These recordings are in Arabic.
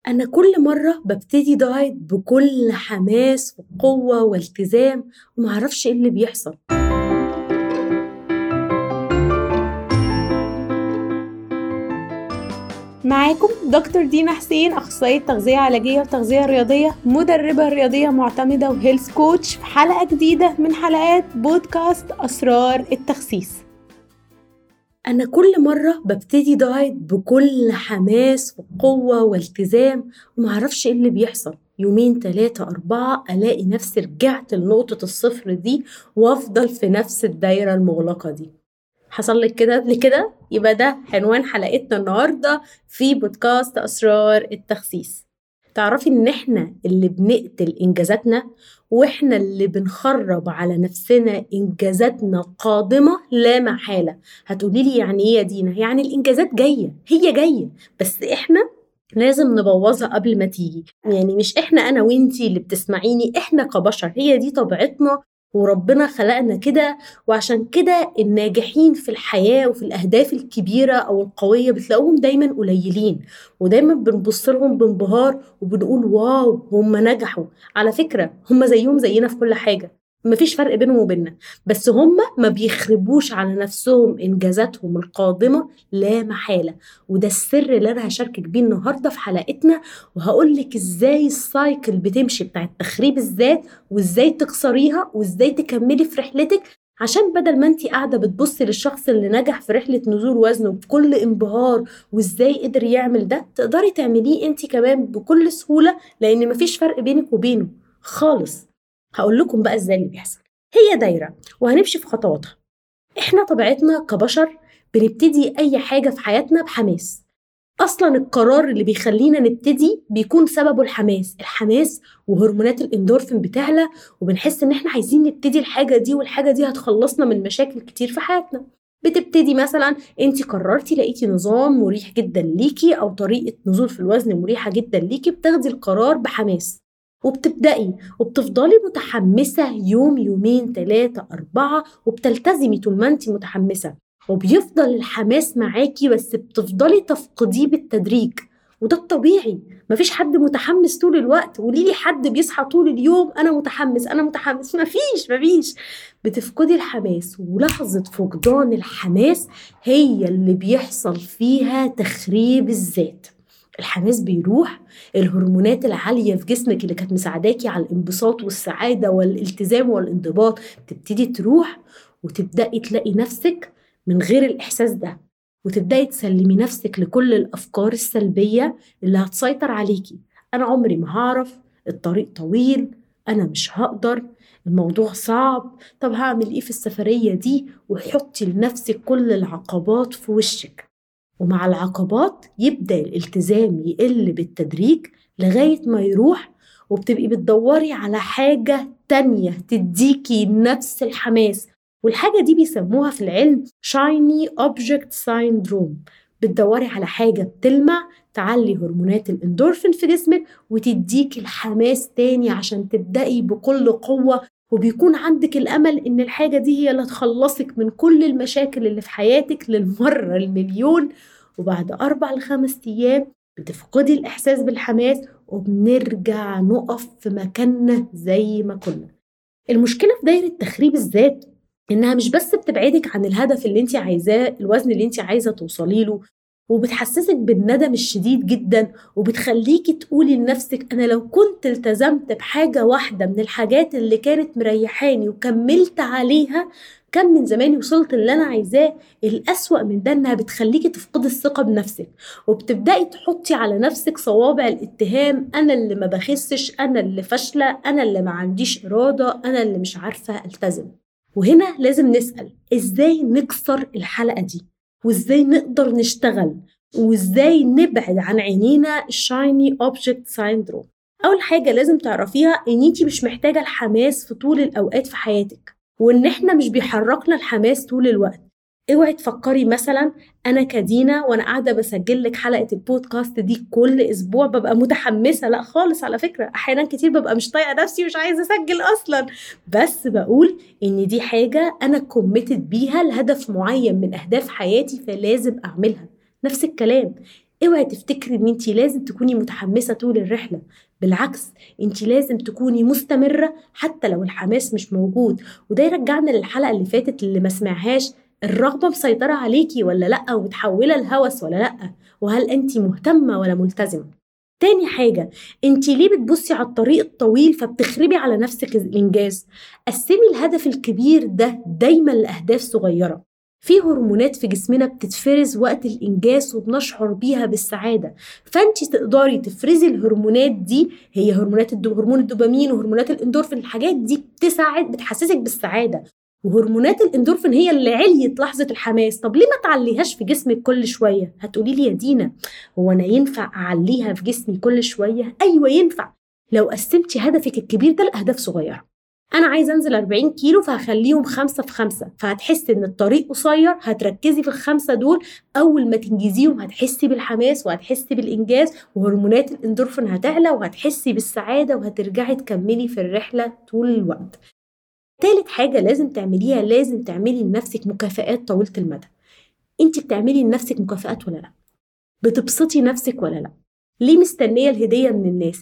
أنا كل مرة ببتدي دايت بكل حماس وقوة والتزام ومعرفش إيه اللي بيحصل. معاكم دكتور دينا حسين، أخصائية تغذية علاجية وتغذية رياضية، مدربة رياضية معتمدة وهيلث كوتش، في حلقة جديدة من حلقات بودكاست أسرار التخسيس. أنا كل مرة ببتدي دايت بكل حماس وقوة والتزام ومعرفش إيه اللي بيحصل. يومين 3 4 ألاقي نفسي رجعت لنقطة الصفر دي وأفضل في نفس الدايرة المغلقة دي. حصل لك كده قبل كده؟ يبقى ده عنوان حلقتنا النهاردة في بودكاست أسرار التخسيس. تعرفي إن إحنا اللي بنقتل إنجازاتنا، وإحنا اللي بنخرب على نفسنا إنجازاتنا قادمة لا محالة. هتقوليلي يعني إيه يا دينا؟ يعني الإنجازات جاية، هي جاية، بس إحنا لازم نبوظها قبل ما تيجي. يعني مش إحنا، أنا وإنتي اللي بتسمعيني، إحنا كبشر هي دي طبيعتنا وربنا خلقنا كده. وعشان كده الناجحين في الحياة وفي الأهداف الكبيرة أو القوية بتلاقوهم دايما قليلين، ودايما بنبص لهم بانبهار وبنقول واو هم نجحوا. على فكرة هم زيهم زينا في كل حاجة، مفيش فرق بينهم وبيننا، بس هم ما بيخربوش على نفسهم إنجازاتهم القادمة لا محالة. وده السر اللي أنا هشاركك بيه النهاردة في حلقتنا، وهقولك إزاي السايكل بتمشي بتاعت تخريب الذات، وإزاي تكسريها، وإزاي تكملي في رحلتك. عشان بدل ما انتي قاعدة بتبصي للشخص اللي نجح في رحلة نزول وزنه بكل انبهار وإزاي قدر يعمل ده، تقدري تعمليه انتي كمان بكل سهولة، لأن مفيش فرق بينك وبينه خالص. هقول لكم بقى ازاي اللي بيحصل. هي دايرة وهنمشي في خطواتها. احنا طبيعتنا كبشر بنبتدي اي حاجة في حياتنا بحماس. اصلا القرار اللي بيخلينا نبتدي بيكون سببه الحماس وهرمونات الاندورفين بتعلى، وبنحس ان احنا عايزين نبتدي الحاجة دي، والحاجة دي هتخلصنا من مشاكل كتير في حياتنا. بتبتدي مثلا انتي قررتي، لقيتي نظام مريح جدا ليكي او طريقة نزول في الوزن مريحة جدا ليكي، بتاخدي القرار بحماس وبتبدأي وبتفضلي متحمسة يوم يومين 3 4، وبتلتزمي طول ما انتي متحمسة، وبيفضل الحماس معاكي، بس بتفضلي تفقديه بالتدريج. وده الطبيعي، مفيش حد متحمس طول الوقت. قوليلي حد بيصحى طول اليوم أنا متحمس أنا متحمس، مفيش. بتفقدي الحماس، ولحظة فقدان الحماس هي اللي بيحصل فيها تخريب الذات. الحماس بيروح، الهرمونات العالية في جسمك اللي كانت مساعداكي على الانبساط والسعادة والالتزام والانضباط تبتدي تروح، وتبدأي تلاقي نفسك من غير الإحساس ده، وتبدأي تسلمي نفسك لكل الأفكار السلبية اللي هتسيطر عليكي. أنا عمري ما هعرف، الطريق طويل، أنا مش هقدر، الموضوع صعب، طب هعمل إيه في السفرية دي؟ وحطي لنفسك كل العقبات في وشك. ومع العقبات يبدأ الالتزام يقل بالتدريج لغاية ما يروح، وبتبقي بتدوري على حاجة تانية تديكي نفس الحماس. والحاجة دي بيسموها في العلم Shiny Object Syndrome. بتدوري على حاجة بتلمع تعلي هرمونات الاندورفين في جسمك وتديكي الحماس تاني عشان تبدأي بكل قوة، وبيكون عندك الأمل إن الحاجة دي هي اللي تخلصك من كل المشاكل اللي في حياتك للمرة المليون. وبعد 4 ل5 أيام بتفقدي الإحساس بالحماس، وبنرجع نقف في مكاننا زي ما كنا. المشكلة في دايرة تخريب الذات إنها مش بس بتبعدك عن الهدف اللي انت عايزاه، الوزن اللي انت عايزة توصلي له، وبتحسسك بالندم الشديد جدا، وبتخليكي تقولي لنفسك أنا لو كنت التزمت بحاجة واحدة من الحاجات اللي كانت مريحاني وكملت عليها كان من زماني وصلت اللي أنا عايزاه. الأسوأ من ده إنها بتخليكي تفقدي الثقة بنفسك، وبتبدأي تحطي على نفسك صوابع الاتهام، أنا اللي ما بخسش، أنا اللي فاشلة، أنا اللي ما عنديش إرادة، أنا اللي مش عارفة ألتزم. وهنا لازم نسأل إزاي نكسر الحلقة دي، وإزاي نقدر نشتغل، وإزاي نبعد عن عينينا الشايني أوبجكت سيندروم. أول حاجة لازم تعرفيها إن انتي مش محتاجة الحماس في طول الأوقات في حياتك، وإن إحنا مش بيحركنا الحماس طول الوقت. اوعي تفكري مثلا انا كدينا وانا قاعده بسجل لك حلقه البودكاست دي كل اسبوع ببقى متحمسه، لا خالص. على فكره احيانا كتير ببقى مش طايقه نفسي ومش عايزه اسجل اصلا، بس بقول ان دي حاجه انا كوميتد بيها لهدف معين من اهداف حياتي فلازم اعملها. نفس الكلام، اوعي تفتكري ان انتي لازم تكوني متحمسة طول الرحلة، بالعكس انتي لازم تكوني مستمرة حتى لو الحماس مش موجود. وده يرجعنا للحلقة اللي فاتت اللي ما سمعهاش، الرغبة مسيطرة عليكي ولا لأ، ومتحولة لهوس ولا لأ، وهل انتي مهتمة ولا ملتزمة. تاني حاجة، انتي ليه بتبصي على الطريق الطويل فبتخربي على نفسك الإنجاز؟ قسمي الهدف الكبير ده دايما لأهداف صغيرة. في هرمونات في جسمنا بتتفرز وقت الإنجاز وبنشعر بيها بالسعادة، فانتي تقدري تفرزي الهرمونات دي. هي هرمون الدوبامين وهرمونات الاندورفين، الحاجات دي بتحسسك بالسعادة. وهرمونات الاندورفين هي اللي عليت لحظة الحماس. طب ليه ما تعليهاش في جسمك كل شوية؟ هتقولي لي يا دينا، هو أنا ينفع أعليها في جسمي كل شوية؟ أيوة ينفع، لو قسمتي هدفك الكبير ده لأهداف صغيرة. أنا عايزة أنزل 40 كيلو فهخليهم 5 في 5، فهتحسي إن الطريق قصير، هتركزي في ال5 دول. أول ما تنجزيهم هتحسي بالحماس وهتحسي بالإنجاز، وهرمونات الاندورفين هتعلى وهتحسي بالسعادة، وهترجعي تكملي في الرحلة طول الوقت. تالت حاجة لازم تعمليها، لازم تعملي لنفسك مكافآت طويلة المدى. انت بتعملي لنفسك مكافآت ولا لا؟ بتبسطي نفسك ولا لا؟ ليه مستنية الهدية من الناس؟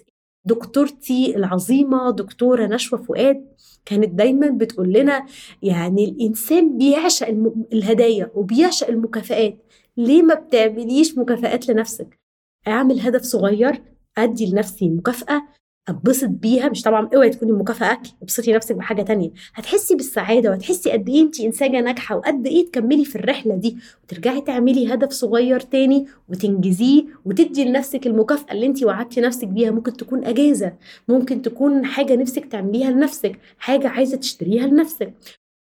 دكتورتي العظيمة دكتورة نشوى فؤاد كانت دايما بتقول لنا يعني الإنسان بيعشق الهدايا وبيعشق المكافآت. ليه ما بتعمليش مكافآت لنفسك؟ اعمل هدف صغير، أدي لنفسي مكافأة اتبسط بيها. مش طبعا اوعي تكوني مكافأة اكل، ابسطي نفسك بحاجة تانية، هتحسي بالسعادة وهتحسي قد ايه انتي انسانة ناجحة وقد ايه تكملي في الرحلة دي، وترجعي تعملي هدف صغير تاني وتنجزيه وتدي لنفسك المكافأة اللي انتي وعدتي نفسك بيها. ممكن تكون اجازة، ممكن تكون حاجة نفسك تعمليها لنفسك، حاجة عايزة تشتريها لنفسك.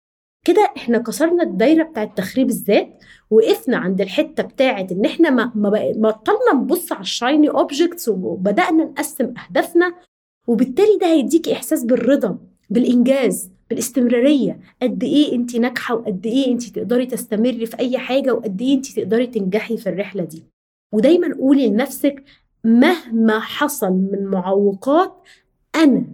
كده احنا كسرنا الدايرة بتاعت تخريب الذات، وقفنا عند الحتة بتاعت ان احنا ما بطلنا نبص على الشايني اوبجكتس وبدأنا نقسم اهدافنا. وبالتالي ده هيديكي احساس بالرضا، بالانجاز، بالاستمرارية، قد ايه انتي ناجحة وقد ايه انتي تقدري تستمري في اي حاجة وقد ايه انتي تقدري تنجحي في الرحلة دي. ودايما قولي لنفسك مهما حصل من معوقات انا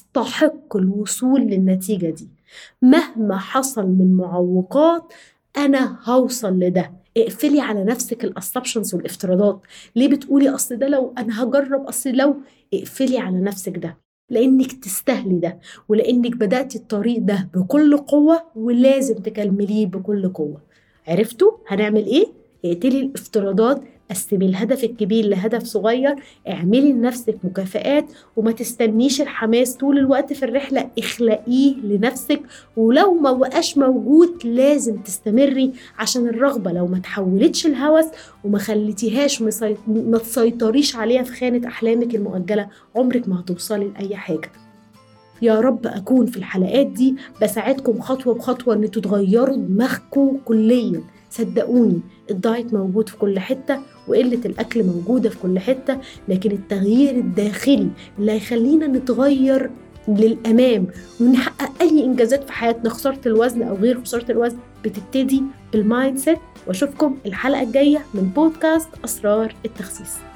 استحق الوصول للنتيجة دي، مهما حصل من معوقات انا هوصل لده. اقفلي على نفسك الاسامبشنز والافتراضات. ليه بتقولي اصل ده لو انا هجرب، اصل لو، اقفلي على نفسك ده، لانك تستاهلي ده، ولانك بدأتي الطريق ده بكل قوة ولازم تكمليه بكل قوة. عرفتوا هنعمل ايه؟ اقتلي الافتراضات، قسمي الهدف الكبير لهدف صغير، اعملي لنفسك مكافآت، وما تستنيش الحماس طول الوقت في الرحلة، اخلقيه لنفسك. ولو ما بقاش موجود لازم تستمري، عشان الرغبة لو ما تحولتش الهوس وما خليتيهاش ما تسيطريش عليها في خانة أحلامك المؤجلة، عمرك ما هتوصلي لأي حاجة. يا رب أكون في الحلقات دي بساعدكم خطوة بخطوة أن تتغيروا دماغكم كليا. صدقوني الدايت موجود في كل حتة وقلة الأكل موجودة في كل حتة، لكن التغيير الداخلي اللي هيخلينا نتغير للأمام ونحقق أي إنجازات في حياتنا، خسارة الوزن أو غير خسارة الوزن، بتبتدي بالمايند سيت. وأشوفكم الحلقة الجاية من بودكاست أسرار التخسيس.